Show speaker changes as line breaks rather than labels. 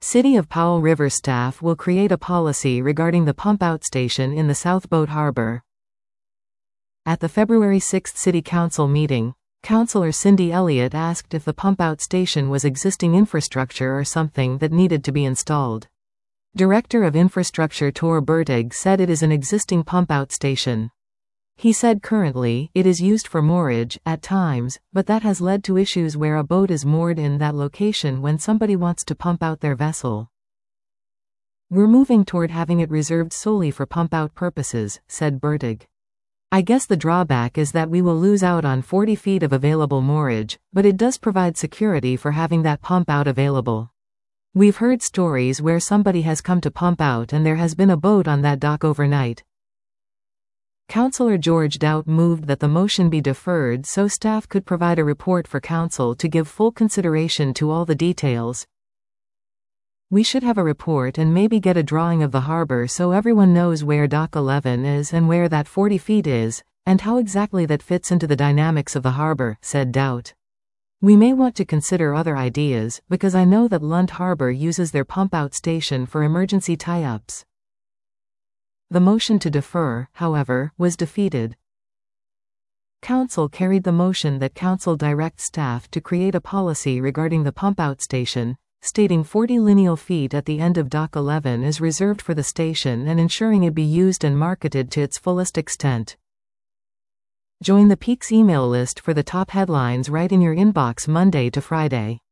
City of Powell River staff will create a policy regarding the pump-out station in the South Boat Harbor. At the February 6 City Council meeting, Councillor Cindy Elliott asked if the pump-out station was existing infrastructure or something that needed to be installed. Director of Infrastructure Tor Bertig said it is an existing pump-out station. He said currently, it is used for moorage, at times, but that has led to issues where a boat is moored in that location when somebody wants to pump out their vessel. We're moving toward having it reserved solely for pump-out purposes, said Bertig. I guess the drawback is that we will lose out on 40 feet of available moorage, but it does provide security for having that pump-out available. We've heard stories where somebody has come to pump out and there has been a boat on that dock overnight. Councillor George Doubt moved that the motion be deferred so staff could provide a report for Council to give full consideration to all the details. We should have a report and maybe get a drawing of the harbor so everyone knows where Dock 11 is and where that 40 feet is, and how exactly that fits into the dynamics of the harbor, said Doubt. We may want to consider other ideas, because I know that Lund Harbor uses their pump-out station for emergency tie-ups. The motion to defer, however, was defeated. Council carried the motion that Council direct staff to create a policy regarding the pump-out station, stating 40 lineal feet at the end of Dock 11 is reserved for the station and ensuring it be used and marketed to its fullest extent. Join the Peaks email list for the top headlines right in your inbox Monday to Friday.